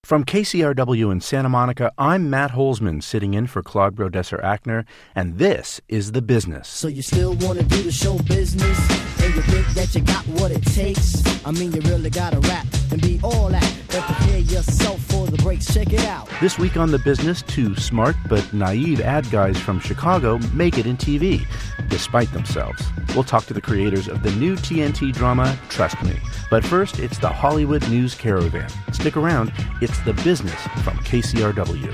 From KCRW in Santa Monica, I'm Matt Holzman, sitting in for Claude Brodesser-Akner, and this is The Business. So you still want to do the show business, and you think that you got what it takes? I mean, you really got to rap and be all that, but prepare yourself for the breaks. Check it out. This week on The Business, two smart but naive ad guys from Chicago make it in TV, despite themselves. We'll talk to the creators of the new TNT drama, Trust Me. But first, it's the Hollywood News Caravan. Stick around, it's The Business from KCRW.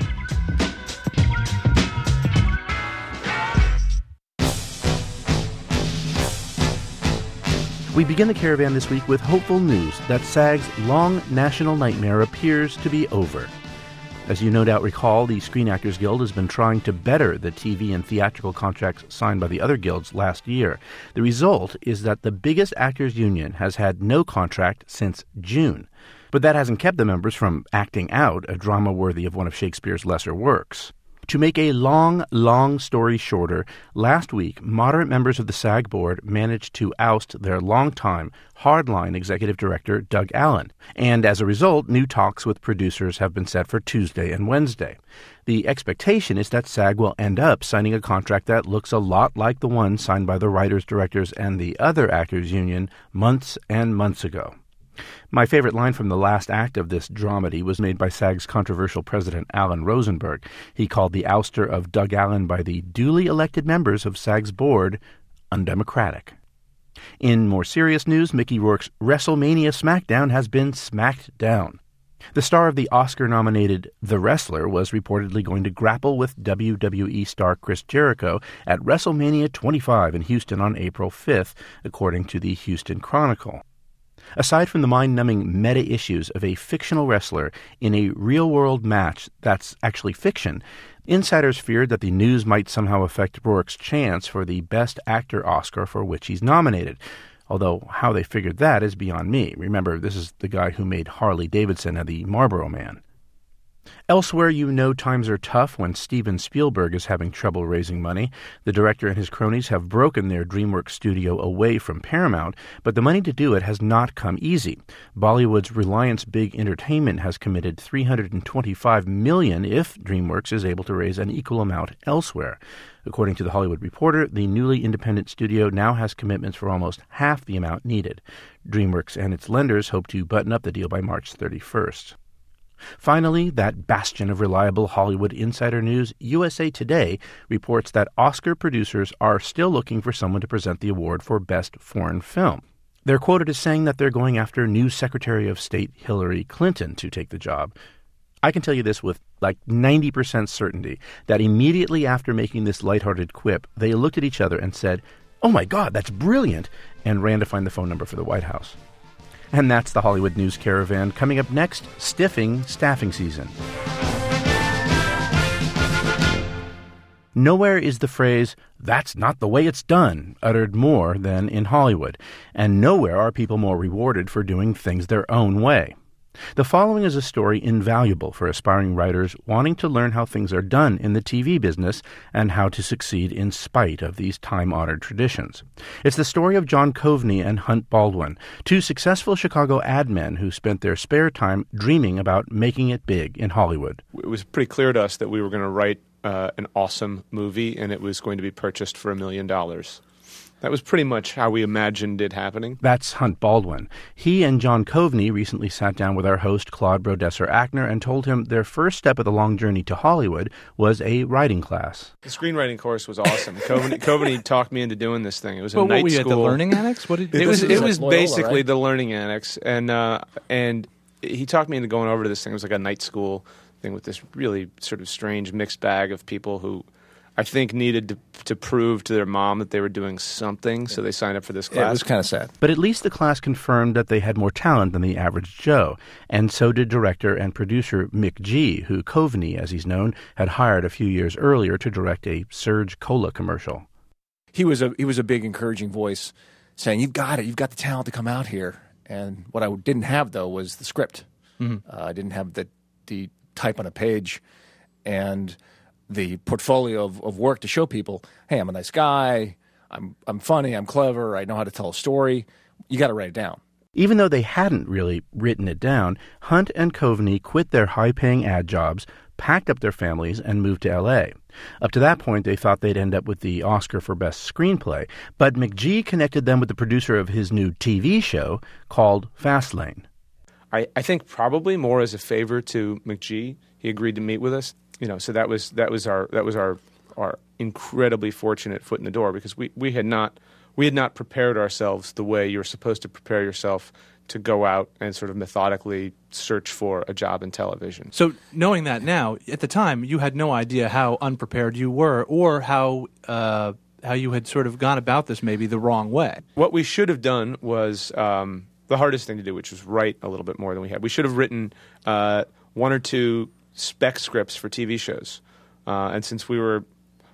We begin the caravan this week with hopeful news that SAG's long national nightmare appears to be over. As you no doubt recall, the Screen Actors Guild has been trying to better the TV and theatrical contracts signed by the other guilds last year. The result is that the biggest actors union has had no contract since June. But that hasn't kept the members from acting out a drama worthy of one of Shakespeare's lesser works. To make a long story shorter, last week, moderate members of the SAG board managed to oust their longtime hardline executive director, Doug Allen. And as a result, new talks with producers have been set for Tuesday and Wednesday. The expectation is that SAG will end up signing a contract that looks a lot like the one signed by the writers, directors, and the other actors union months and months ago. My favorite line from the last act of this dramedy was made by SAG's controversial president, Alan Rosenberg. He called the ouster of Doug Allen by the duly elected members of SAG's board undemocratic. In more serious news, Mickey Rourke's WrestleMania SmackDown has been smacked down. The star of the Oscar-nominated The Wrestler was reportedly going to grapple with WWE star Chris Jericho at WrestleMania 25 in Houston on April 5th, according to the Houston Chronicle. Aside from the mind-numbing meta-issues of a fictional wrestler in a real-world match that's actually fiction, insiders feared that the news might somehow affect Rourke's chance for the Best Actor Oscar for which he's nominated. Although how they figured that is beyond me. Remember, this is the guy who made Harley Davidson and the Marlboro Man. Elsewhere, you know times are tough when Steven Spielberg is having trouble raising money. The director and his cronies have broken their DreamWorks studio away from Paramount, but the money to do it has not come easy. Bollywood's Reliance Big Entertainment has committed $325 million if DreamWorks is able to raise an equal amount elsewhere. According to The Hollywood Reporter, the newly independent studio now has commitments for almost half the amount needed. DreamWorks and its lenders hope to button up the deal by March 31st. Finally, that bastion of reliable Hollywood insider news, USA Today, reports that Oscar producers are still looking for someone to present the award for Best Foreign Film. They're quoted as saying that they're going after new Secretary of State Hillary Clinton to take the job. I can tell you this with like 90% certainty, that immediately after making this lighthearted quip, they looked at each other and said, "Oh my God, that's brilliant," and ran to find the phone number for the White House. And that's the Hollywood News Caravan. Coming up next, stiffing staffing season. Nowhere is the phrase, "that's not the way it's done," uttered more than in Hollywood. And nowhere are people more rewarded for doing things their own way. The following is a story invaluable for aspiring writers wanting to learn how things are done in the TV business and how to succeed in spite of these time-honored traditions. It's the story of John Coveney and Hunt Baldwin, two successful Chicago ad men who spent their spare time dreaming about making it big in Hollywood. It was pretty clear to us that we were going to write an awesome movie, and it was going to be purchased for $1 million. That was pretty much how we imagined it happening. That's Hunt Baldwin. He and John Coveney recently sat down with our host, Claude Brodesser-Akner, and told him their first step of the long journey to Hollywood was a writing class. The screenwriting course was awesome. Coveney talked me into doing this thing. It was a night what were you school. At the Learning Annex? What did it was Loyola, basically right? the Learning Annex, and he talked me into going over to this thing. It was like a night school thing with this really sort of strange mixed bag of people who I think needed to prove to their mom that they were doing something, so they signed up for this class. Yeah, it was kind of sad. But at least the class confirmed that they had more talent than the average Joe, and so did director and producer Mick G., who Coveney, as he's known, had hired a few years earlier to direct a Surge Cola commercial. He was a big encouraging voice saying, "You've got it. You've got the talent to come out here." And what I didn't have, though, was the script. I didn't have the type on a page and the portfolio of work to show people, hey, I'm a nice guy, I'm funny, I'm clever, I know how to tell a story. You got to write it down. Even though they hadn't really written it down, Hunt and Coveney quit their high-paying ad jobs, packed up their families, and moved to L.A. Up to that point, they thought they'd end up with the Oscar for Best Screenplay, but McG connected them with the producer of his new TV show called Fastlane. I think probably more as a favor to McG, he agreed to meet with us. So that was our incredibly fortunate foot in the door, because we had not prepared ourselves the way you're supposed to prepare yourself to go out and sort of methodically search for a job in television. So knowing that now, at the time, you had no idea how unprepared you were, or how you had sort of gone about this maybe the wrong way. What we should have done was the hardest thing to do, which was write a little bit more than we had. We should have written one or two spec scripts for TV shows, and since we were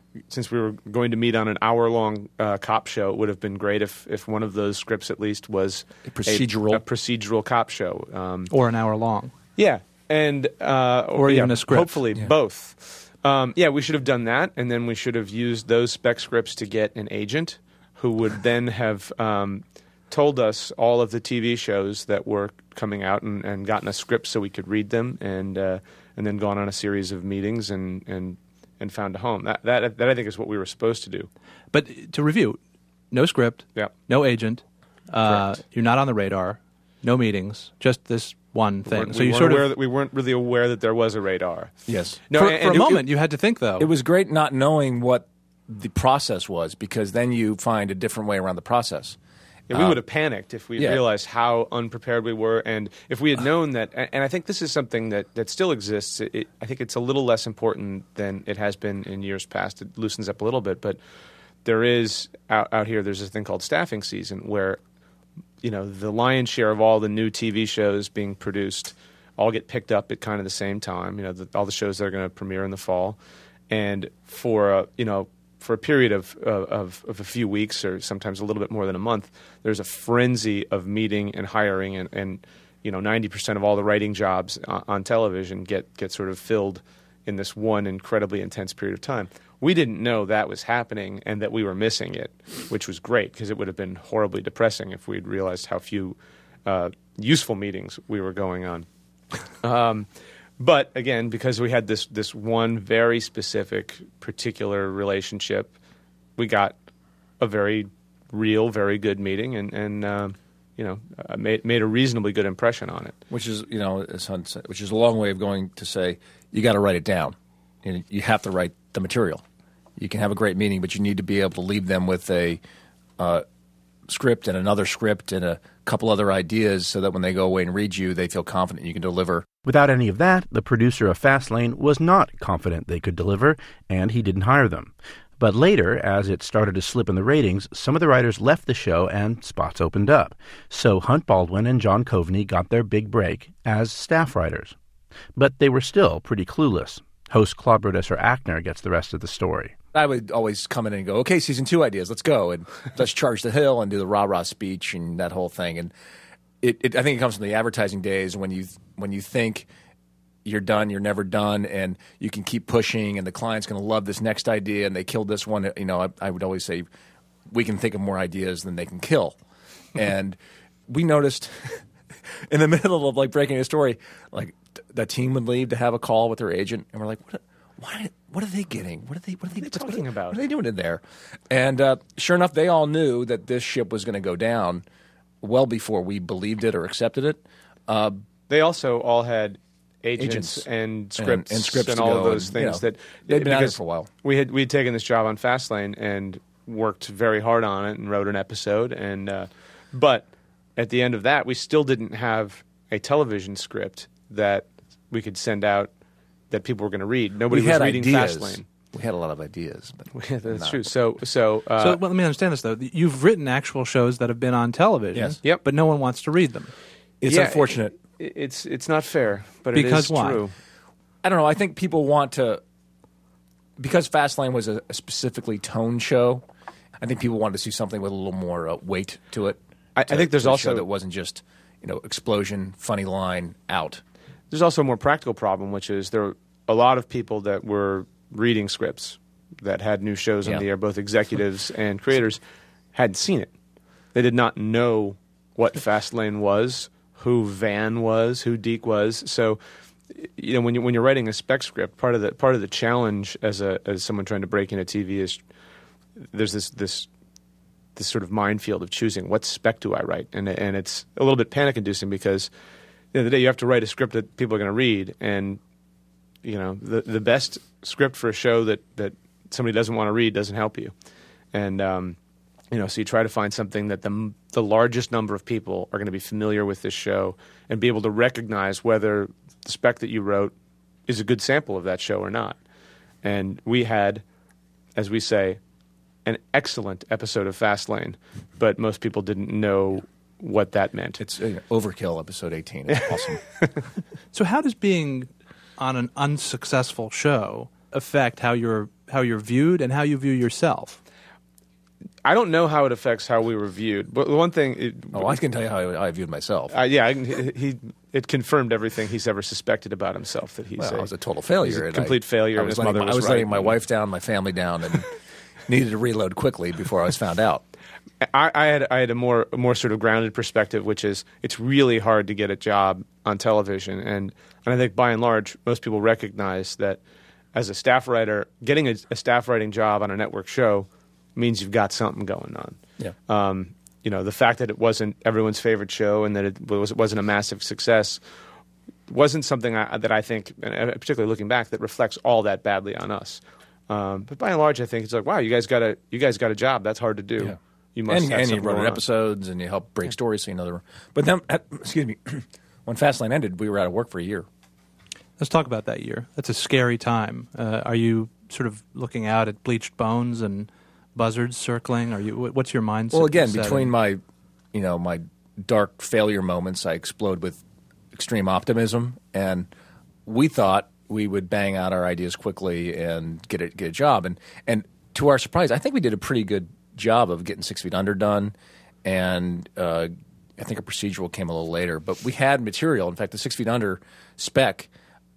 going to meet on an hour-long cop show, it would have been great if one of those scripts at least was a procedural cop show. Or an hour long. Yeah. And or even a script. Hopefully both. We should have done that, and then we should have used those spec scripts to get an agent who would then have told us all of the TV shows that were coming out and gotten a script so we could read them, and then gone on a series of meetings and found a home. That I think is what we were supposed to do. But to review, no script, no agent, you're not on the radar, no meetings, just this one thing. We weren't really aware that there was a radar. Yes. No, for a moment, you had to think, though. It was great not knowing what the process was, because then you find a different way around the process. Yeah, we would have panicked if we realized how unprepared we were, and if we had known that. And I think this is something that still exists. I think it's a little less important than it has been in years past. It loosens up a little bit, but there is out here. There's this thing called staffing season, where the lion's share of all the new TV shows being produced all get picked up at kind of the same time. All the shows that are going to premiere in the fall, and for a period of a few weeks, or sometimes a little bit more than a month, there's a frenzy of meeting and hiring, and 90% of all the writing jobs on television get sort of filled in this one incredibly intense period of time. We didn't know that was happening and that we were missing it, which was great, because it would have been horribly depressing if we'd realized how few useful meetings we were going on. But again, because we had this one very specific, particular relationship, we got a very real, very good meeting, and made a reasonably good impression on it. Which is, as Hunt said, which is a long way of going to say you got to write it down. You have to write the material. You can have a great meeting, but you need to be able to leave them with a script and another script and a couple other ideas, so that when they go away and read you, they feel confident you can deliver. Without any of that, the producer of Fastlane was not confident they could deliver, and he didn't hire them. But later, as it started to slip in the ratings, some of the writers left the show and spots opened up. So Hunt Baldwin and John Coveney got their big break as staff writers. But they were still pretty clueless. Host Claude Brodesser-Akner gets the rest of the story. I would always come in and go, okay, season 2 ideas, let's go, and let's charge the hill and do the rah-rah speech and that whole thing. And I think it comes from the advertising days when you think you're done, you're never done, and you can keep pushing, and the client's going to love this next idea, and they killed this one. I would always say, we can think of more ideas than they can kill. And we noticed in the middle of breaking a story, the team would leave to have a call with their agent, and we're like, what are they getting? What are they talking about? What are they doing in there? And sure enough, they all knew that this ship was going to go down well before we believed it or accepted it. They also all had agents and scripts and all of those things that they'd been at it for a while. We'd taken this job on Fastlane and worked very hard on it and wrote an episode, and but at the end of that, we still didn't have a television script that we could send out that people were going to read. Nobody was reading Fastlane. We had a lot of ideas. But that's true. So let me understand this, though. You've written actual shows that have been on television, yes. Yep. But no one wants to read them. It's unfortunate. It's not fair, but because it is why? true. I don't know. I think people want to, because Fastlane was a specifically toned show, I think people wanted to see something with a little more weight to it. I think there's also that wasn't just explosion, funny line, out. There's also a more practical problem, which is there were a lot of people that were reading scripts that had new shows on the air, both executives and creators, hadn't seen it. They did not know what Fastlane was, who Van was, who Deke was. So, when you're writing a spec script, part of the challenge as someone trying to break into TV is there's this sort of minefield of choosing what spec do I write, and it's a little bit panic inducing because at the end of the day you have to write a script that people are going to read, and the best script for a show that somebody doesn't want to read doesn't help you, and so you try to find something that the largest number of people are going to be familiar with this show and be able to recognize whether the spec that you wrote is a good sample of that show or not. And we had, as we say, an excellent episode of Fastlane, but most people didn't know what that meant. It's Overkill, episode 18. It's awesome. So how does being on an unsuccessful show affect how you're viewed and how you view yourself? I don't know how it affects how we were viewed, but the one thing... I can tell you how I viewed myself. It confirmed everything he's ever suspected about himself, that I was a total failure. He's a complete failure, and his mother was right. I was letting my wife down, my family down, and needed to reload quickly before I was found out. I had a more sort of grounded perspective, which is it's really hard to get a job on television, and I think by and large most people recognize that as a staff writer, getting a staff writing job on a network show means you've got something going on. Yeah. The fact that it wasn't everyone's favorite show and that it wasn't a massive success wasn't something that I think, and particularly looking back, that reflects all that badly on us. But by and large, I think it's like, wow, you guys got a job. That's hard to do. Yeah. You must have you wrote episodes and you helped break stories, so you know. But then, when Fastlane ended, we were out of work for a year. Let's talk about that year. That's a scary time. Are you sort of looking out at bleached bones and buzzards circling? What's your mindset? Well, again, between my dark failure moments, I explode with extreme optimism, and we thought we would bang out our ideas quickly and get a job. And to our surprise, I think we did a pretty good job of getting 6 Feet Under done, and I think a procedural came a little later. But we had material. In fact, the 6 Feet Under spec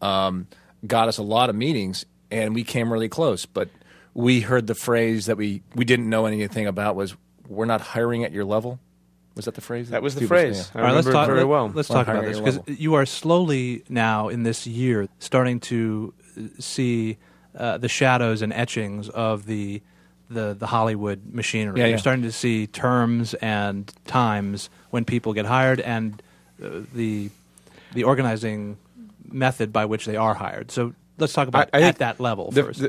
got us a lot of meetings, and we came really close. But we heard the phrase that we didn't know anything about was, "We're not hiring at your level." Was that the phrase? That was the phrase. All right, let's talk very well. Let's talk about this, because level. You are slowly now in this year starting to see the shadows and etchings of the Hollywood machinery. Yeah, You're starting to see terms and times when people get hired and the organizing method by which they are hired. So let's talk about at that level first.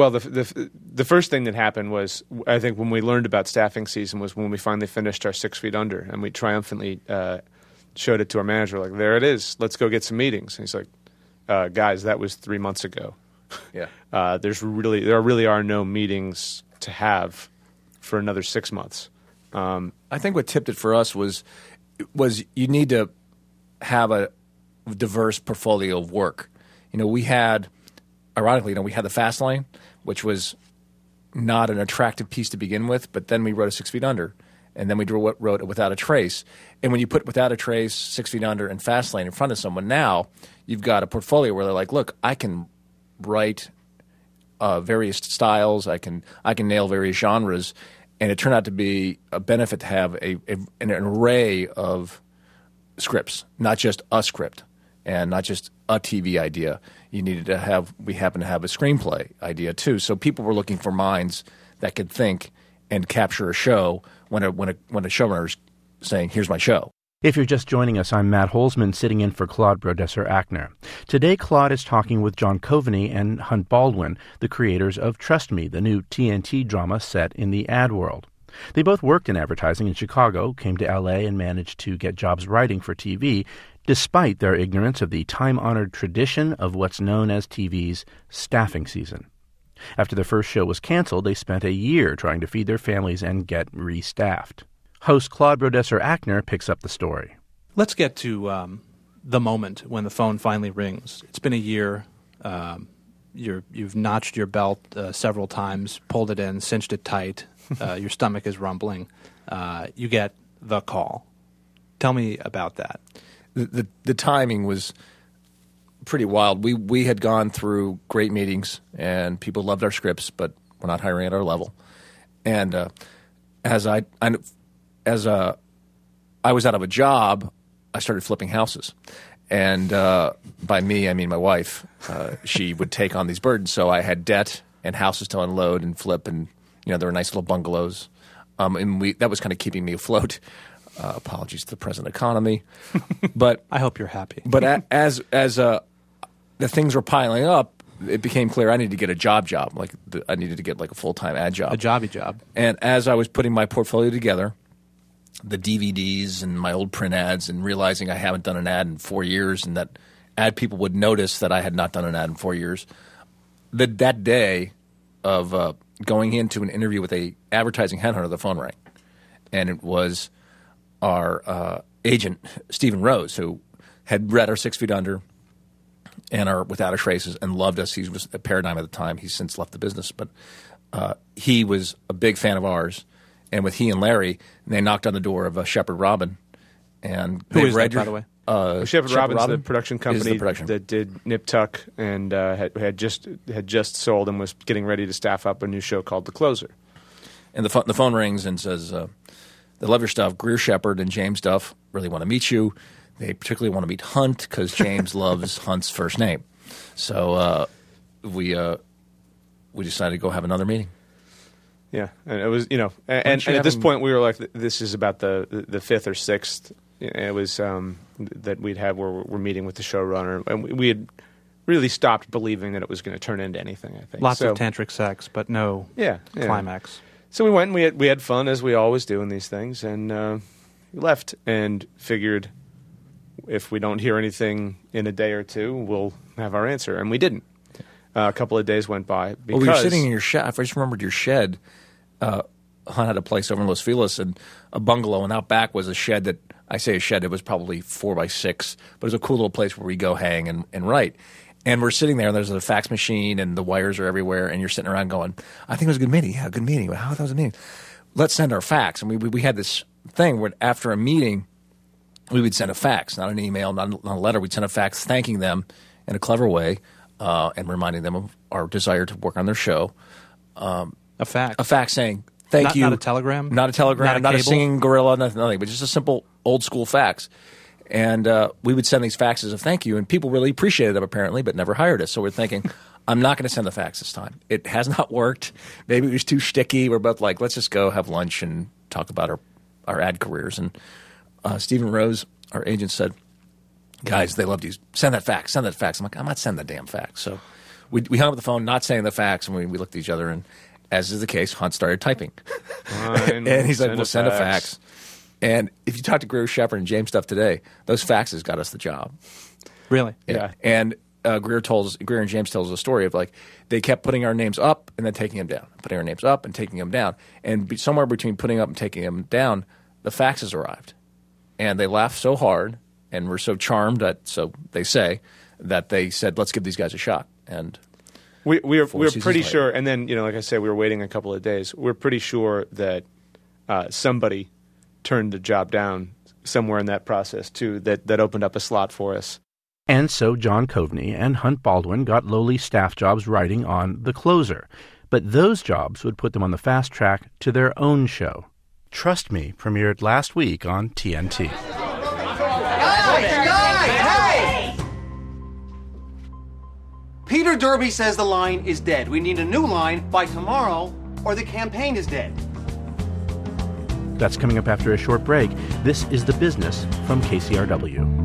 The first thing that happened was, I think, when we learned about staffing season was when we finally finished our 6 Feet Under, and we triumphantly showed it to our manager, like, there it is, let's go get some meetings. And he's like, guys, that was 3 months ago. Yeah. There really are no meetings to have for another 6 months. I think what tipped it for us was you need to have a diverse portfolio of work. We had, ironically, we had the Fastlane, which was not an attractive piece to begin with, but then we wrote a 6 Feet Under, and then we wrote it Without a Trace. And when you put Without a Trace, 6 Feet Under, and Fastlane in front of someone, now you've got a portfolio where they're like, look, I can write various styles, I can nail various genres, and it turned out to be a benefit to have an array of scripts, not just a script and not just a TV idea. You needed to have – we happen to have a screenplay idea too. So people were looking for minds that could think and capture a show when a showrunner's saying, here's my show. If you're just joining us, I'm Matt Holzman, sitting in for Claude Brodesser-Achner. Today, Claude is talking with John Coveney and Hunt Baldwin, the creators of Trust Me, the new TNT drama set in the ad world. They both worked in advertising in Chicago, came to L.A., and managed to get jobs writing for TV, despite their ignorance of the time-honored tradition of what's known as TV's staffing season. After the first show was canceled, they spent a year trying to feed their families and get restaffed. Host Claude Brodesser-Achner picks up the story. Let's get to the moment when the phone finally rings. It's been a year. You've notched your belt several times, pulled it in, cinched it tight. Your stomach is rumbling. You get the call. Tell me about that. The timing was pretty wild. We had gone through great meetings, and people loved our scripts, but we're not hiring at our level. And as I was out of a job, I started flipping houses. And by me, I mean my wife. She would take on these burdens. So I had debt and houses to unload and flip, and there were nice little bungalows. And that was kind of keeping me afloat. Apologies to the present economy. But I hope you're happy. But as the things were piling up, it became clear I needed to get a job. I needed to get like a full-time ad job. A jobby job. And as I was putting my portfolio together, the DVDs and my old print ads, and realizing I haven't done an ad in 4 years, and that ad people would notice that I had not done an ad in 4 years, that day of going into an interview with a advertising headhunter, the phone rang. And it was our agent, Stephen Rose, who had read our 6 Feet Under and our Without a Traces and loved us. He was a Paradigm at the time. He's since left the business. But he was a big fan of ours. And with he and Larry, they knocked on the door of Shepard Robin. And who is that, by the way? Shepard Robin's the production company that did Nip Tuck and had just sold and was getting ready to staff up a new show called The Closer. And the phone rings and says, they love your stuff. Greer Shepard and James Duff really want to meet you. They particularly want to meet Hunt because James loves Hunt's first name. So we decided to go have another meeting. Yeah, and it was and at this point we were like, this is about the fifth or sixth. It was that we'd had where we're meeting with the showrunner, and we had really stopped believing that it was going to turn into anything. I think lots of tantric sex, but no climax. So we went and we had fun as we always do in these things, and we left and figured if we don't hear anything in a day or two, we'll have our answer, and we didn't. A couple of days went by because we were sitting in your shed. I just remembered your shed. Hunt had a place over in Los Feliz and a bungalow, and out back was a shed that, I say a shed, it was probably 4 by 6, but it was a cool little place where we go hang and write. And we're sitting there, and there's a fax machine, and the wires are everywhere, and you're sitting around going, I think it was a good meeting. Yeah, a good meeting. How that was a meeting? Let's send our fax. And we had this thing where after a meeting, we would send a fax, not an email, not a letter. We'd send a fax thanking them in a clever way and reminding them of our desire to work on their show. A fax. A fax saying, thank you. Not a telegram? Not a telegram, not a cable? singing gorilla, nothing, but just a simple old-school fax. And we would send these faxes of thank you, and people really appreciated them apparently, but never hired us. So we're thinking, I'm not going to send the fax this time. It has not worked. Maybe it was too shticky. We're both like, let's just go have lunch and talk about our ad careers. And Stephen Rose, our agent, said, guys, they loved you. Send that fax. Send that fax. I'm like, I'm not sending the damn fax. So we hung up the phone, not saying the fax, and we looked at each other, and as is the case, Hunt started typing. And he's like, well, send a fax. And if you talk to Greer Shepard and James Duff today, those faxes got us the job. Really? Yeah. And Greer and James tells a story of like they kept putting our names up and then taking them down, putting our names up and taking them down. And somewhere between putting up and taking them down, the faxes arrived. And they laughed so hard and were so charmed, so they say, that they said, let's give these guys a shot. And we were pretty sure, and then, like I said, we were waiting a couple of days. We're pretty sure that somebody turned the job down somewhere in that process, too, that opened up a slot for us. And so John Coveney and Hunt Baldwin got lowly staff jobs writing on The Closer. But those jobs would put them on the fast track to their own show. Trust Me premiered last week on TNT. Hey! Peter Derby says the line is dead. We need a new line by tomorrow, or the campaign is dead. That's coming up after a short break. This is The Business from KCRW.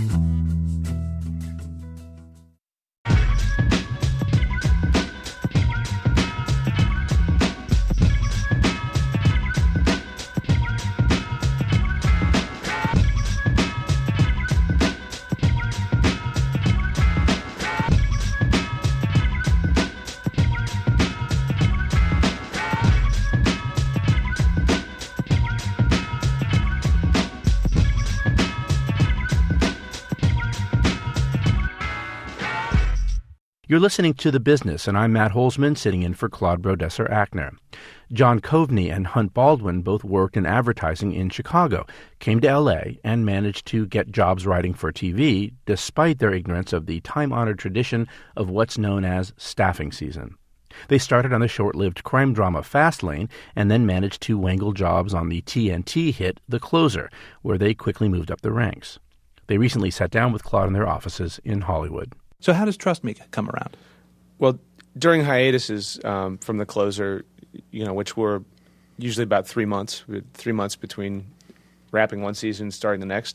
You're listening to The Business, and I'm Matt Holzman, sitting in for Claude Brodesser-Achner. John Coveney and Hunt Baldwin both worked in advertising in Chicago, came to L.A., and managed to get jobs writing for TV, despite their ignorance of the time-honored tradition of what's known as staffing season. They started on the short-lived crime drama Fastlane and then managed to wangle jobs on the TNT hit The Closer, where they quickly moved up the ranks. They recently sat down with Claude in their offices in Hollywood. So how does Trust Me come around? Well, during hiatuses from The Closer, which were usually about 3 months, 3 months between wrapping one season and starting the next,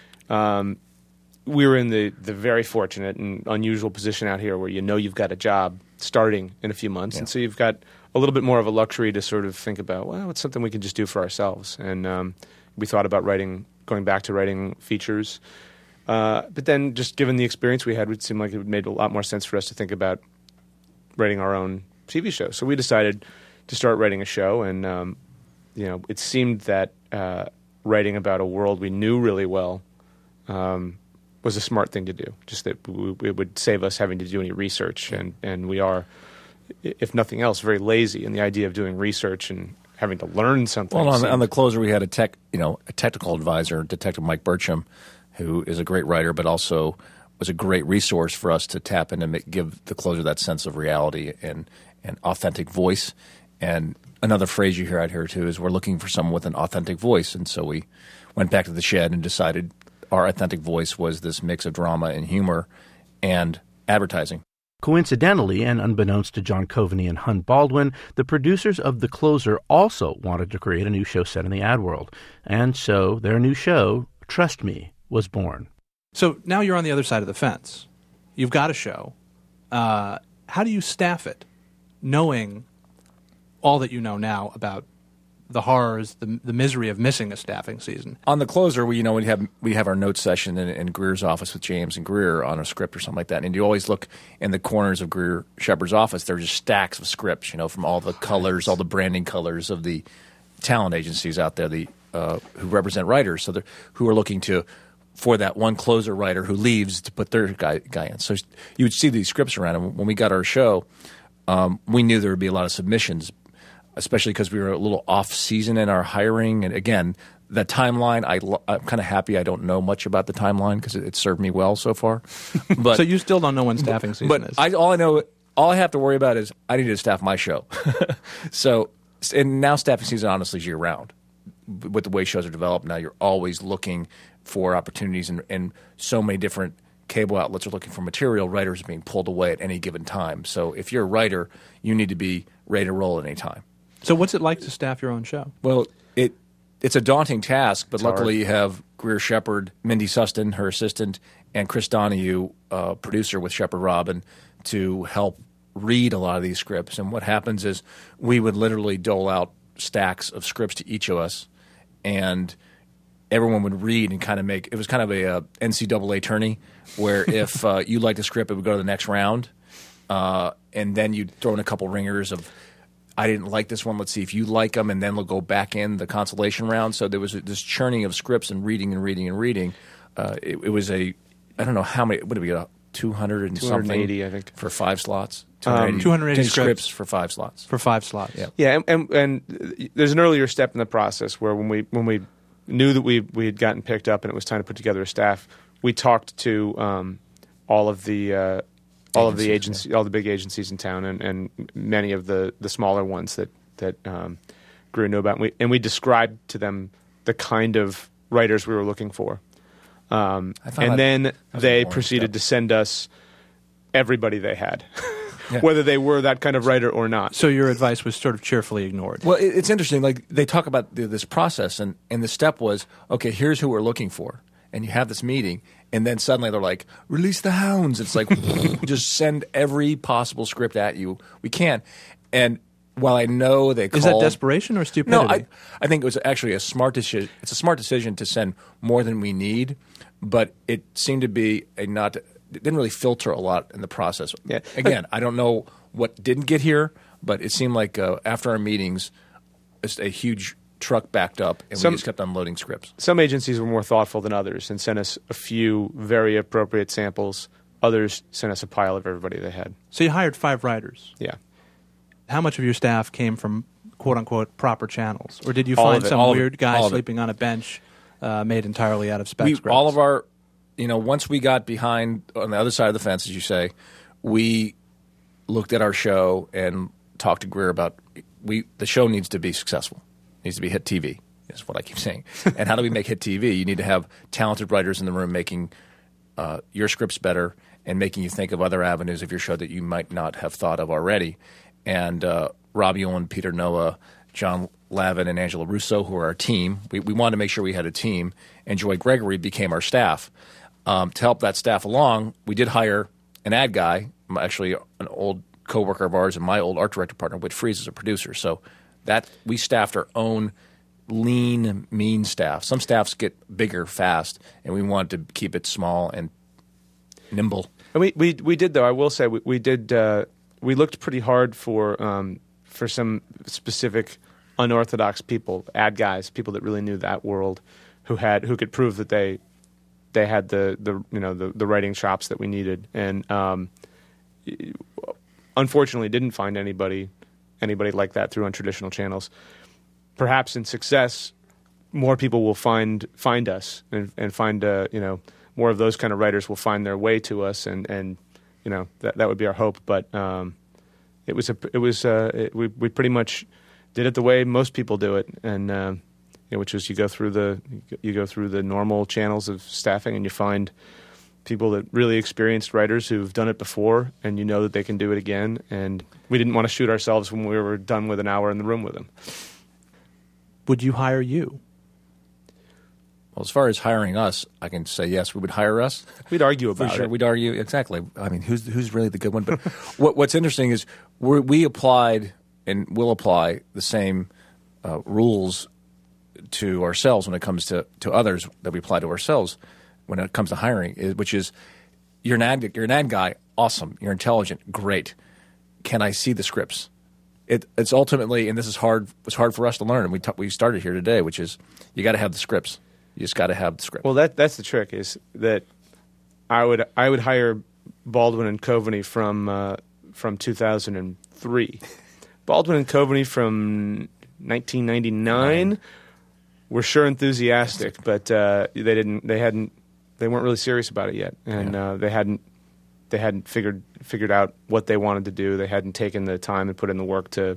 we were in the very fortunate and unusual position out here where you've got a job starting in a few months, and so you've got a little bit more of a luxury to sort of think about, well, it's something we can just do for ourselves. And we thought about going back to writing features. But then just given the experience we had, it seemed like it made a lot more sense for us to think about writing our own TV show. So we decided to start writing a show, and it seemed that writing about a world we knew really well was a smart thing to do. Just that it would save us having to do any research, and we are, if nothing else, very lazy in the idea of doing research and having to learn something. Well, on The Closer, we had a technical advisor, Detective Mike Burcham, who is a great writer, but also was a great resource for us to tap in and give The Closer that sense of reality and authentic voice. And another phrase you hear out here, too, is we're looking for someone with an authentic voice. And so we went back to the shed and decided our authentic voice was this mix of drama and humor and advertising. Coincidentally, and unbeknownst to John Coveney and Hun Baldwin, the producers of The Closer also wanted to create a new show set in the ad world. And so their new show, Trust Me, was born. So now you're on the other side of the fence. You've got a show. How do you staff it, knowing all that you know now about the horrors, the misery of missing a staffing season? On The Closer, we have our notes session in Greer's office with James and Greer on a script or something like that. And you always look in the corners of Greer Shepard's office. There are just stacks of scripts, from all the colors, all the branding colors of the talent agencies out there, who represent writers, so who are looking for that one closer writer who leaves to put their guy in. So you would see these scripts around. And when we got our show, we knew there would be a lot of submissions, especially because we were a little off-season in our hiring. And again, the timeline, I'm kind of happy I don't know much about the timeline because it served me well so far. But, so you still don't know when staffing season is? All I have to worry about is I need to staff my show. And now staffing season honestly is year-round. With the way shows are developed now, you're always looking for opportunities, and so many different cable outlets are looking for material. Writers are being pulled away at any given time. So if you're a writer, you need to be ready to roll at any time. So what's it like to staff your own show? Well, it's a daunting task, but luckily you have Greer Shepard, Mindy Sustin, her assistant, and Chris Donahue, producer with Shepard Robin, to help read a lot of these scripts. And what happens is we would literally dole out stacks of scripts to each of us, and everyone would read and kind of it was kind of a NCAA tourney where if you liked the script, it would go to the next round, and then you'd throw in a couple ringers of, I didn't like this one, let's see if you like them, and then we'll go back in the consolation round. So there was this churning of scripts and reading and reading and reading. It was I don't know how many, what did we get, 200 and 280, something? I think. For 5 slots? 280 scripts for 5 slots. For 5 slots. Yeah, and there's an earlier step in the process where when we knew that we had gotten picked up and it was time to put together a staff, we talked to all of the agencies, all the big agencies in town, and many of the smaller ones that Greer knew about, and we described to them the kind of writers we were looking for, and then they proceeded to send us everybody they had. Yeah. Whether they were that kind of writer or not. So your advice was sort of cheerfully ignored. Well, it's interesting. Like they talk about this process, and the step was, okay, here's who we're looking for, and you have this meeting, and then suddenly they're like, release the hounds. It's like just send every possible script at you. We can, and while I know they called, is that desperation or stupidity? No, I think it was actually a smart decision. It's a smart decision to send more than we need, but it seemed to be it didn't really filter a lot in the process. Yeah. Again, I don't know what didn't get here, but it seemed like after our meetings, just a huge truck backed up, and we just kept unloading scripts. Some agencies were more thoughtful than others and sent us a few very appropriate samples. Others sent us a pile of everybody they had. So you hired 5 writers. Yeah. How much of your staff came from quote-unquote proper channels? Or did you find some weird guy sleeping on a bench made entirely out of spec scripts? All of our... once we got behind on the other side of the fence, as you say, we looked at our show and talked to Greer about the show needs to be successful. It needs to be hit TV, is what I keep saying. And how do we make hit TV? You need to have talented writers in the room making your scripts better and making you think of other avenues of your show that you might not have thought of already. And Rob Ewan, Peter Noah, John Lavin, and Angela Russo, who are our team, we wanted to make sure we had a team, and Joy Gregory became our staff. To help that staff along, we did hire an ad guy, actually an old coworker of ours and my old art director partner, Whit Freeze, as a producer. So that we staffed our own lean, mean staff. Some staffs get bigger fast, and we wanted to keep it small and nimble. And we did, though. I will say we did. We looked pretty hard for some specific unorthodox people, ad guys, people that really knew that world, who could prove that they had the writing chops that we needed, and unfortunately didn't find anybody like that through untraditional channels. Perhaps in success, more people will find us and find more of those kind of writers will find their way to us, and that would be our hope. But we pretty much did it the way most people do it, and which is you go through the normal channels of staffing, and you find people that really experienced writers who've done it before, and you know that they can do it again. And we didn't want to shoot ourselves when we were done with an hour in the room with them. Would you hire you? Well, as far as hiring us, I can say yes, we would hire us. We'd argue about For sure, it. We'd argue, exactly. I mean, who's really the good one? But what's interesting is we applied and will apply the same rules to ourselves when it comes to others that we apply to ourselves when it comes to hiring, which is you're an ad guy, awesome. You're intelligent, great. Can I see the scripts? It's ultimately, and this is hard. It's hard for us to learn, and we started here today, which is you got to have the scripts. You just got to have the script. Well, that's the trick, is that I would hire Baldwin and Coveney from 2003. Baldwin and Coveney from 1999 were sure enthusiastic, but they weren't really serious about it yet, and they hadn't figured out what they wanted to do. They hadn't taken the time and put in the work to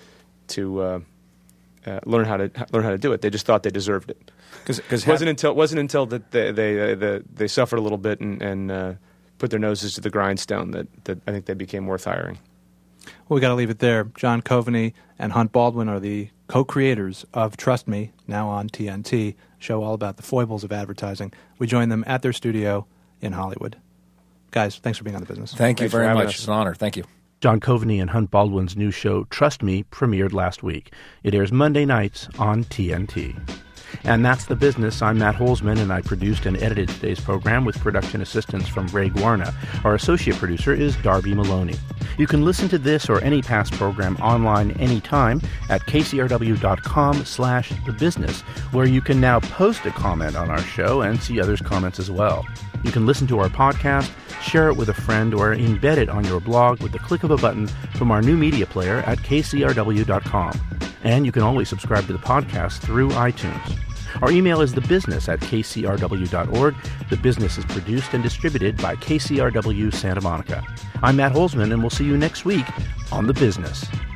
learn how to do it. They just thought they deserved it. Because it wasn't until that they suffered a little bit and put their noses to the grindstone that I think they became worth hiring. Well, we got to leave it there. John Coveney and Hunt Baldwin are the co-creators of Trust Me, now on TNT, show all about the foibles of advertising. We join them at their studio in Hollywood. Guys, thanks for being on The Business. Thank you Thanks for very having much. us. It's an honor. Thank you. John Coveney and Hunt Baldwin's new show, Trust Me, premiered last week. It airs Monday nights on TNT. And that's The Business. I'm Matt Holzman, and I produced and edited today's program with production assistance from Ray Guarna. Our associate producer is Darby Maloney. You can listen to this or any past program online anytime at kcrw.com/thebusiness, where you can now post a comment on our show and see others' comments as well. You can listen to our podcast, share it with a friend, or embed it on your blog with the click of a button from our new media player at kcrw.com. And you can always subscribe to the podcast through iTunes. Our email is thebusiness@kcrw.org. The Business is produced and distributed by KCRW Santa Monica. I'm Matt Holzman, and we'll see you next week on The Business.